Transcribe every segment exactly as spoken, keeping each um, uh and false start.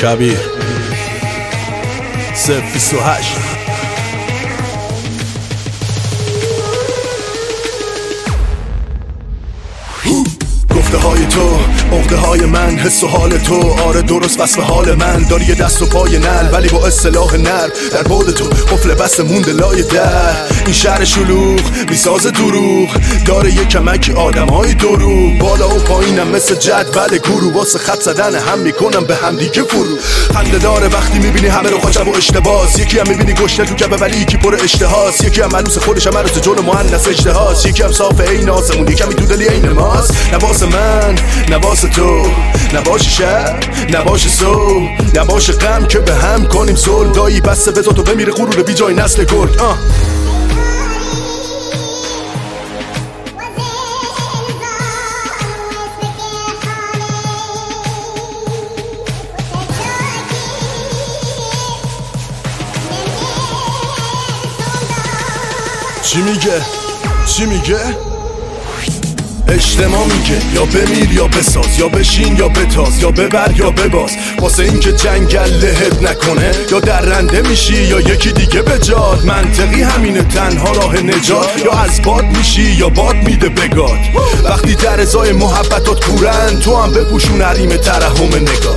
کبیر صفر بیست و هشت. گفته های تو، عقده های من، حس و حال تو، آره درست وصف حال من. داری یه دست و پای نل ولی با اصطلاح نر در بعد تو قفل بست مونده لای در. این شهر شلوغ میساز دروغ داره یه کمکی آدم های دروغ. بالا و پایینم مثل جدول گروه واسه خط زدن هم میکنم به هم دیگه فرو. خنده داره وقتی میبینی همه رو خاچم و اشتباس. یکی هم میبینی گشنه تو کبه ولی یکی پر اشتهاست. یکی هم ملوس خودش هم عروس جلو مؤنث اجتهاست. یکی هم صافه این آسمون، یکی هم تو دلی این ماست. نواس من نواس تو، نباش شب نباش سو، نباش غم که به هم کنیم صلح. دایی بسته بذار تو بمیره غرور بی جای نسل گرگ. آه چی میگه؟ چی میگه؟ اجتماع میگه یا بمیر یا بساز، یا بشین یا بتاز، یا ببر یا بباز. واسه این که جنگل لهت نکنه یا درنده میشی یا یکی دیگه به جاد. منطقی همینه تنها راه نجات، یا از باد میشی یا باد میده بگاد. وقتی در ازای محبتات پورن تو هم بپوشون حریم ترحم نگاه.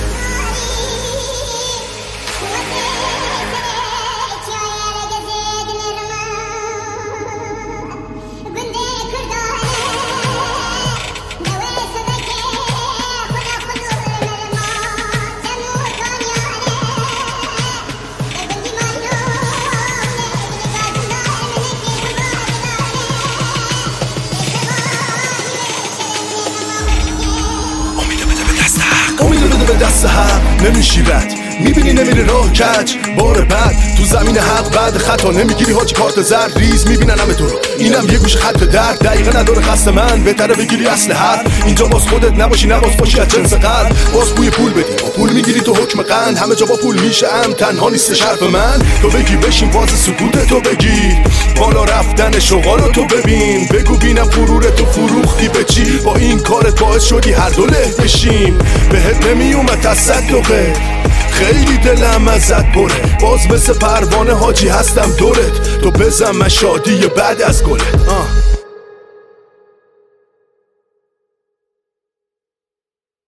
امیدو بده به دست حق نمیشی رد، میبینی نمیره راه کج. بار بعد تو زمین حق بعد خطا نمیگیری حاجی کارت زرد ریز. میبینن همه تو رو اینم یه گوش خط درد. دقیقه نداره خست من بهتره بگیری اصل حرف. اینجا باز خودت نباشی نباز باشی از جنس قلب. باز بوی پول بدی با پول میگیری تو حکم قند. همه جا با پول میشه ام تنها نیست شرف من. تو بگی بشین باز سکوت تو بگیر، بالا رفتن شغالو تو ببین. بگو بینم غرور تو فروختی به چی؟ با این کارت باعث شدی هر دو له بشیم. بهت نمیومد تصدقه خیلی دلم ازت پره. باز مثل پروانه حاجی هستم دورت، تو بزن من شادی بعد از گلت.